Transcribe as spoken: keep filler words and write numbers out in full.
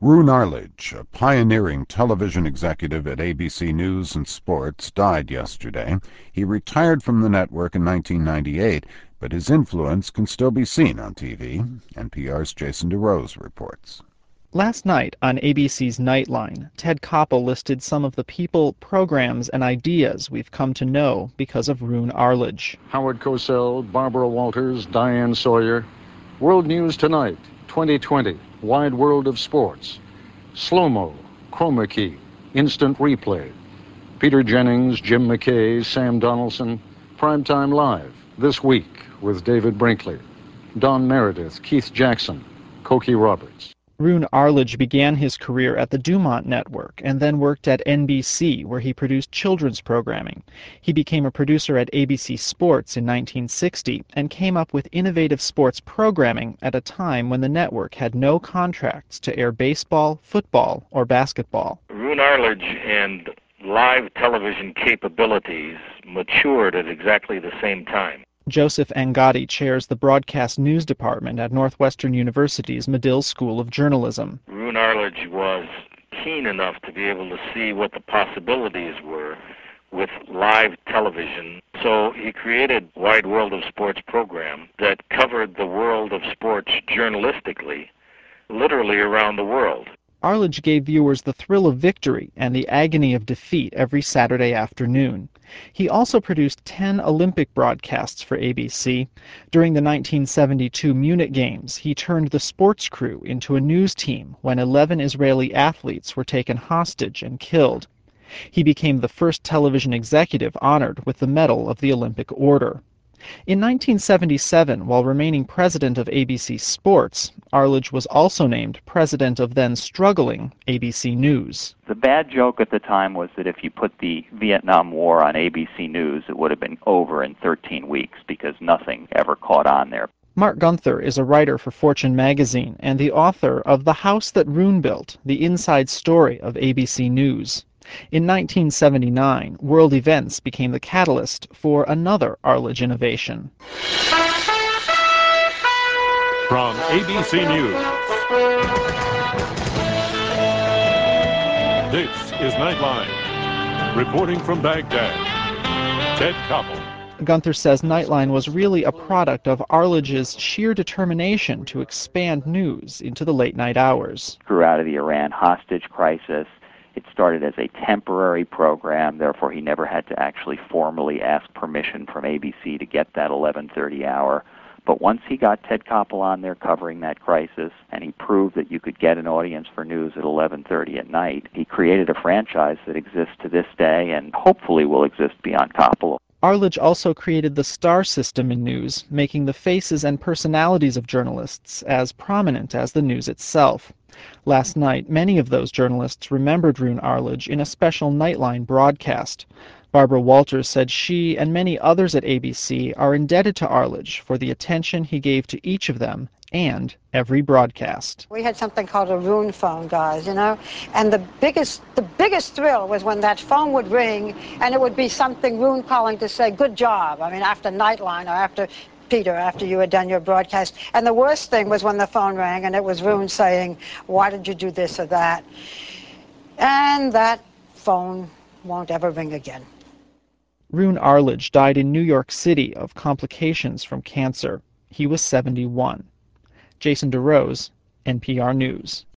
Roone Arledge, a pioneering television executive at A B C News and Sports, died yesterday. He retired from the network in nineteen ninety-eight, but his influence can still be seen on T V. N P R's Jason DeRose reports. Last night on A B C's Nightline, Ted Koppel listed some of the people, programs, and ideas we've come to know because of Roone Arledge. Howard Cosell, Barbara Walters, Diane Sawyer. World News Tonight, twenty twenty, Wide World of Sports. Slow-mo, Chroma Key, Instant Replay. Peter Jennings, Jim McKay, Sam Donaldson. Primetime Live, This Week with David Brinkley. Don Meredith, Keith Jackson, Cokie Roberts. Roone Arledge began his career at the Dumont Network and then worked at N B C, where he produced children's programming. He became a producer at A B C Sports in nineteen sixty and came up with innovative sports programming at a time when the network had no contracts to air baseball, football, or basketball. Roone Arledge and live television capabilities matured at exactly the same time. Joseph Angotti chairs the Broadcast News Department at Northwestern University's Medill School of Journalism. Roone Arledge was keen enough to be able to see what the possibilities were with live television. So he created Wide World of Sports program that covered the world of sports journalistically, literally around the world. Arledge gave viewers the thrill of victory and the agony of defeat every Saturday afternoon. He also produced ten Olympic broadcasts for A B C. During the nineteen seventy-two Munich Games, he turned the sports crew into a news team when eleven Israeli athletes were taken hostage and killed. He became the first television executive honored with the Medal of the Olympic Order. In nineteen seventy-seven, while remaining president of A B C Sports, Arledge was also named president of then-struggling A B C News. The bad joke at the time was that if you put the Vietnam War on A B C News, it would have been over in thirteen weeks because nothing ever caught on there. Mark Gunther is a writer for Fortune magazine and the author of The House That Roone Built, the inside story of A B C News. In nineteen seventy-nine, world events became the catalyst for another Arledge innovation. From A B C News, this is Nightline. Reporting from Baghdad, Ted Koppel. Gunther says Nightline was really a product of Arledge's sheer determination to expand news into the late-night hours. Grew out of the Iran hostage crisis. It started as a temporary program, therefore he never had to actually formally ask permission from A B C to get that eleven thirty hour. But once he got Ted Koppel on there covering that crisis, and he proved that you could get an audience for news at eleven thirty at night, he created a franchise that exists to this day and hopefully will exist beyond Koppel. Arledge also created the star system in news, making the faces and personalities of journalists as prominent as the news itself. Last night, many of those journalists remembered Roone Arledge in a special Nightline broadcast. Barbara Walters said she and many others at A B C are indebted to Arledge for the attention he gave to each of them and every broadcast. We had something called a Roone phone, guys, you know, and the biggest the biggest thrill was when that phone would ring and it would be something Roone calling to say, good job. I mean, after Nightline or after Peter, after you had done your broadcast. And the worst thing was when the phone rang and it was Roone saying, why did you do this or that? And that phone won't ever ring again. Roone Arledge died in New York City of complications from cancer. He was seventy-one. Jason DeRose, N P R News.